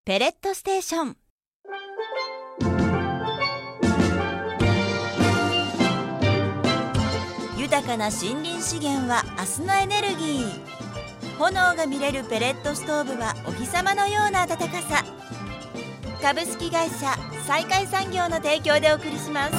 ペレットステーション。豊かな森林資源は明日のエネルギー。炎が見れるペレットストーブはお日様のような暖かさ。株式会社再開産業の提供でお送りします。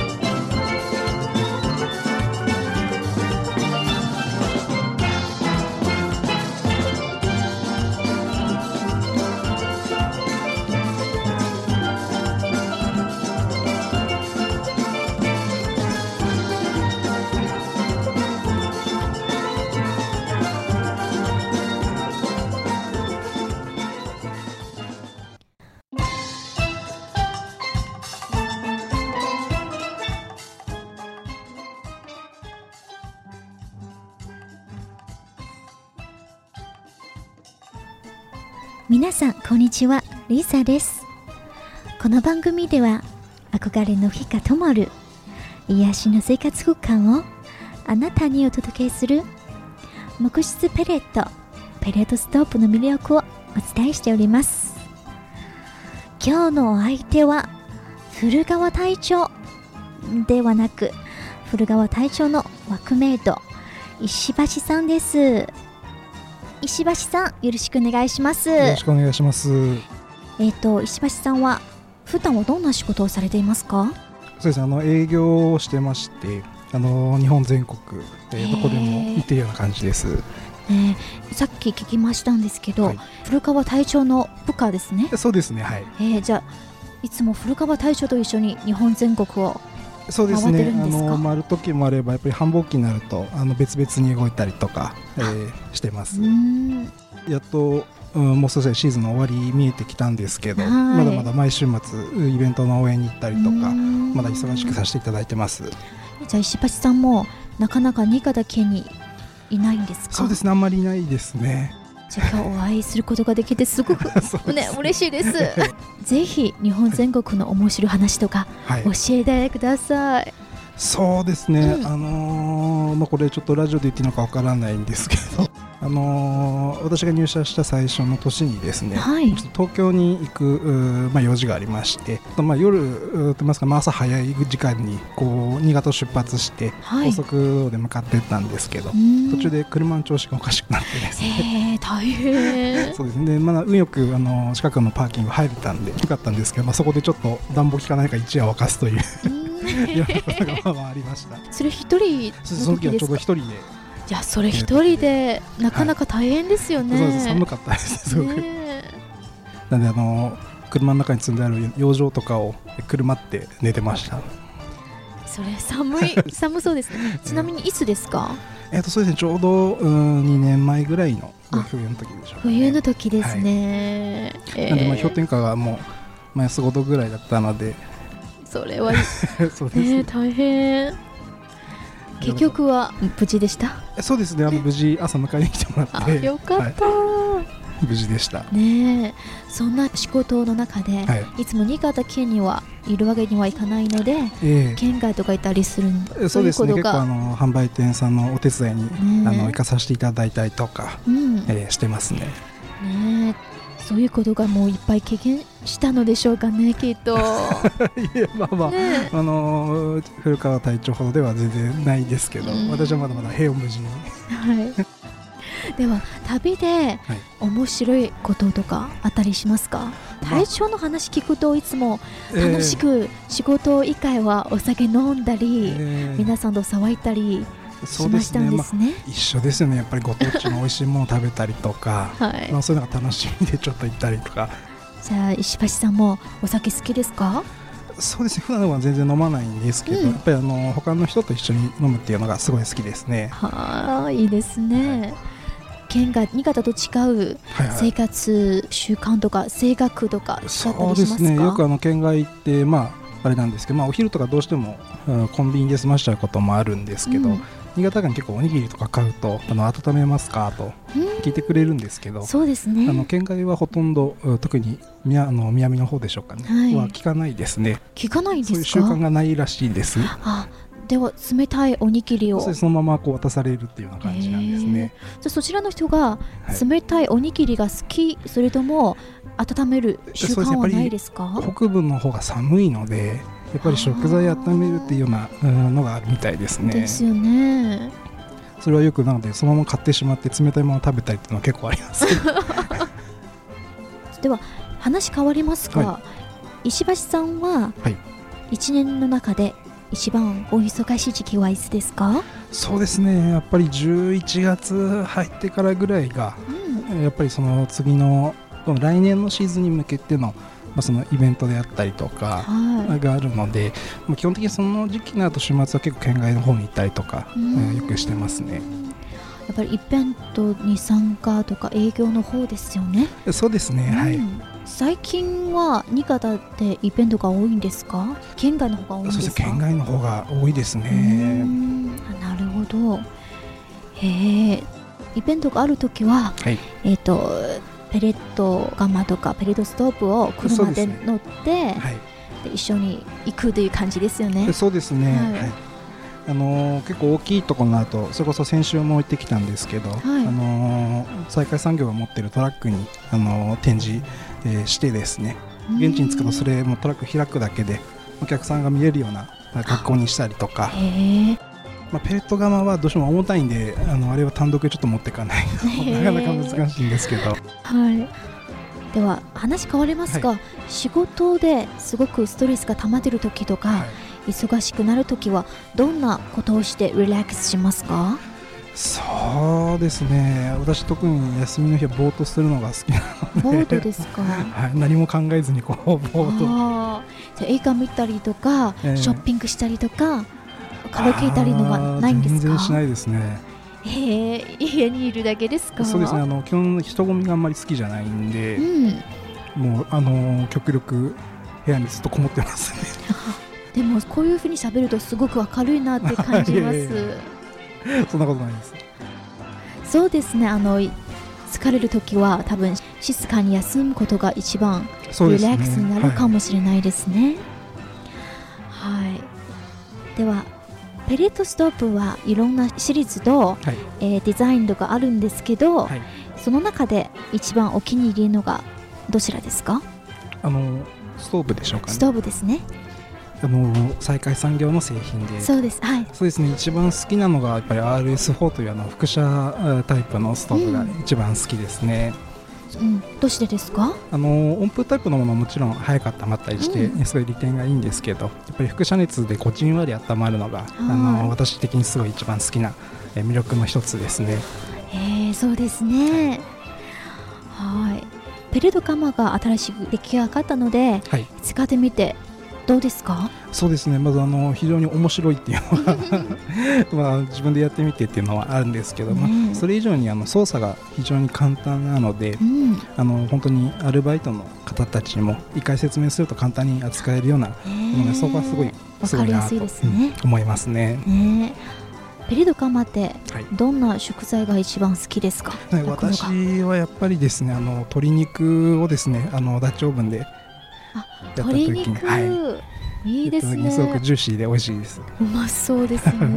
皆さんこんにちは、リサです。この番組では憧れの火が灯る癒しの生活空間をあなたにお届けする木質ペレットストーブの魅力をお伝えしております。今日のお相手は古川隊長ではなく、古川隊長のワークメイト石橋さんです。石橋さん、よろしくお願いします。 よろしくお願いします。 石橋さんは普段はどんな仕事をされていますか？ そうですね、営業をしてまして、日本全国、どこでも行っているような感じです。 さっき聞きましたんですけど、 はい、 古川隊長の部下ですね。 そうですね、はい。 じゃあいつも古川隊長と一緒に日本全国をそうですね、 回ってるんですか？ 回る時もあれば、やっぱり繁忙期になると別々に動いたりとか、してます。やっと、もう少しシーズンの終わり見えてきたんですけど、まだまだ毎週末イベントの応援に行ったりとか、まだ忙しくさせていただいてます。 じゃあ石橋さんもなかなか新潟県にいないんですか？ そうですね、あんまりいないですね。 じゃあ今日お会いすることができてすごくね、嬉しいです。ぜひ日本全国の面白い話とか教えてください。 そうですね、これちょっとラジオで言っていいのかわからないんですけど、私が入社した最初の年にですね、東京に行く、用事がありまして、夜といいますか、朝早い時間に新潟を出発して、高速で向かっていったんですけど、途中で車の調子がおかしくなってですね、 大変。 そうですね、運よく近くのパーキング入れたんでよかったんですけど、そこでちょっと暖房効かないか一夜沸かすといういろんなことがありました。 それ一人の時ですか？ その時はちょうど一人で。 いや、それ一人でなかなか大変ですよね。 そうです、寒かったですすごく。なんで車の中に積んである養生とかを車って寝てました。 それ寒そうですね。ちなみにいつですか？ そうですね、ちょうど2年前ぐらいの冬の時でしょうかね。冬の時ですね。 なんで氷点下がもうマイナス5度ぐらいだったので、 それはそうですね、大変。結局は無事でした？ そうですね、無事朝迎えに来てもらって。 よかった、 無事でしたね。そんな仕事の中で、いつも新潟県にはいるわけにはいかないので、県外とかいたりするんですか？ そうですね、結構販売店さんのお手伝いに行かさせていただいたりとか、してますね。 そういうことがもういっぱい経験したのでしょうかね、きっと。いや、古川隊長ほどでは全然ないですけど、私はまだまだ平穏無事に。 では旅で面白いこととかあったりしますか？隊長の話聞くといつも楽しく仕事以外はお酒飲んだり、皆さんと騒いだりしましたんですね。 一緒ですよね、やっぱりご当地の美味しいものを食べたりとか、そういうのが楽しみでちょっと行ったりとか。 じゃあ石橋さんもお酒好きですか？ そうですね、普段は全然飲まないんですけど、やっぱり他の人と一緒に飲むっていうのがすごい好きですね。 いいですね。県が新潟と違う生活習慣とか性格とか違ったりしますか？ そうですね、よく県外行ってあれなんですけど、お昼とかどうしてもコンビニで済ましちゃうこともあるんですけど、新潟県結構おにぎりとか買うと温めますかと聞いてくれるんですけど、 そうですね、 県外はほとんど特に南の方でしょうかね、は聞かないですね。 聞かないんですか？ そういう習慣がないらしいです。 では冷たいおにぎりをそのままこう渡されるっていうような感じなんですね。 じゃあそちらの人が冷たいおにぎりが好き、それとも温める習慣はないですか？ 北部の方が寒いのでやっぱり食材温めるっていうようなのがあるみたいですね。 ですよね。 それはよくなのでそのまま買ってしまって冷たいものを食べたりっていうのは結構ありますでは話変わりますが、石橋さんは1年の中で一番お忙しい時期はいつですか？ そうですね、やっぱり11月入ってからぐらいが、やっぱりその次の来年のシーズンに向けてのそのイベントであったりとかがあるので、基本的にその時期になると週末は結構県外の方に行ったりとかよくしてますね。 やっぱりイベントに参加とか営業の方ですよね。 そうですね、はい。 最近は新潟でイベントが多いんですか？県外の方が多いんですか？ そうです、県外の方が多いですね。 なるほど。イベントがあるときは、ペレット窯とかペレットストーブを車で乗って、で一緒に行くという感じですよね。 そうですね、結構大きいところになるとそれこそ先週も行ってきたんですけど、再開産業が持っているトラックに展示、してですね、現地に着くとそれもトラック開くだけでお客さんが見えるような格好にしたりとか、ペレット窯はどうしても重たいんであれは単独でちょっと持っていかないとなかなか難しいんですけど、 では話変わりますが、仕事ですごくストレスが溜まっている時とか、忙しくなるときはどんなことをしてリラックスしますか？ そうですね、私特に休みの日はぼーっとするのが好きなので。 ぼーっとですか？ 何も考えずにこうぼーっと。 じゃあ映画見たりとか、ショッピングしたりとかカラオケ行ったりのがないんですか？ 全然しないですね。 家にいるだけですか？ そうですね、基本人混みがあんまり好きじゃないんで、もう極力部屋にずっとこもってますねでもこういうふうに喋るとすごく明るいなって感じますそんなことないです。 そうですね、疲れるときは多分静かに休むことが一番リラックスになるかもしれないですね。ではペレットストーブはいろんなシリーズと、デザインとかあるんですけど、その中で一番お気に入りのがどちらですか？ ストーブでしょうかね。 ストーブですね。 再開産業の製品で、 そうです、 そうですね、一番好きなのがやっぱり RS4 という輻射タイプのストーブが一番好きですね。 どうしてですか？ 温風タイプのものはもちろん早く温まったりして、すごい利点がいいんですけど、やっぱり輻射熱でじんわり温まるのが私的にすごい一番好きな魅力の一つですね。 そうですね。ペレット窯が新しく出来上がったので、使ってみてどうですか？ そうですね、まず非常に面白いっていうのが自分でやってみてっていうのはあるんですけど、それ以上に操作が非常に簡単なので、本当にアルバイトの方たちも一回説明すると簡単に扱えるようなので、そこはすごい分かりやすいですね。 思いますね。 ペレット窯ってどんな食材が一番好きですか？ 私はやっぱりですね、鶏肉をですねダッチオーブンで鶏肉、いいですね。 すごくジューシーで美味しいです。 うまそうですね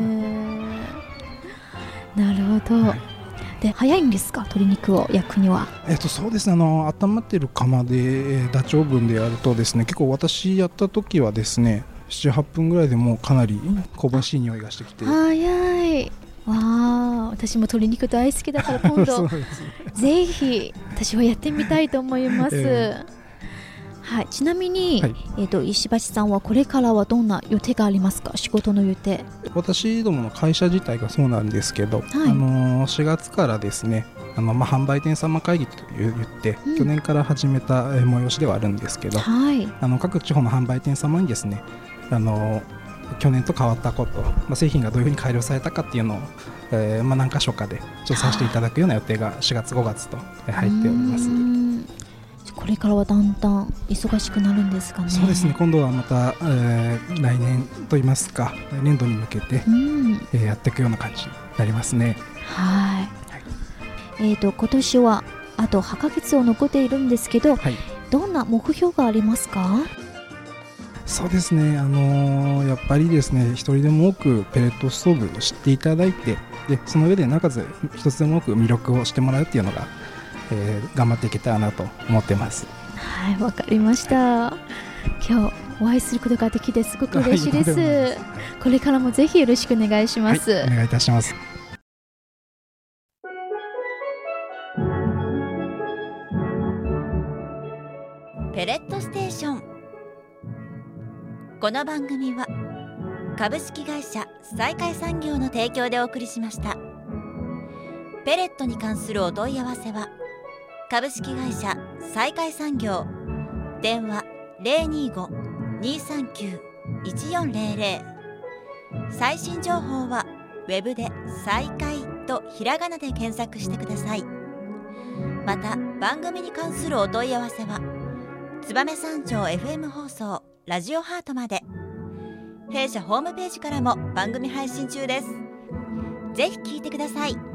なるほど、で早いんですか、鶏肉を焼くには？ そうですね、温まっている窯でダッチオーブンでやるとですね、結構私やった時はですね 7,8 分ぐらいでもうかなり香ばしい匂いがしてきて、 早い。私も鶏肉大好きだから今度ぜひ私はやってみたいと思います、ちなみに、石橋さんはこれからはどんな予定がありますか？仕事の予定。 私どもの会社自体がそうなんですけど、4月からですね販売店様会議と言って、去年から始めた催しではあるんですけど、各地方の販売店様にですね去年と変わったこと、製品がどういうふうに改良されたかっていうのを、何箇所かで調査していただくような予定が4月5月と入っております。 これからはだんだん忙しくなるんですかね？ そうですね、今度はまた、来年といいますか来年度に向けて、やっていくような感じになりますね。 今年はあと8ヶ月を残っているんですけど、どんな目標がありますか？ そうですね、やっぱりですね、一人でも多くペレットストーブを知っていただいて、でその上でなおかつ一つでも多く魅力をしてもらうっていうのが、頑張っていけたらなと思ってます。 はい、わかりました。今日お会いすることができてすごく嬉しいです。これからもぜひよろしくお願いします。 はい、お願いいたします。 ペレットステーション。この番組は株式会社再開産業の提供でお送りしました。ペレットに関するお問い合わせは株式会社再開産業、電話 025-239-1400。 最新情報はウェブで再開とひらがなで検索してください。また番組に関するお問い合わせは燕三条 FM 放送ラジオハートまで。弊社ホームページからも番組配信中です。ぜひ聞いてください。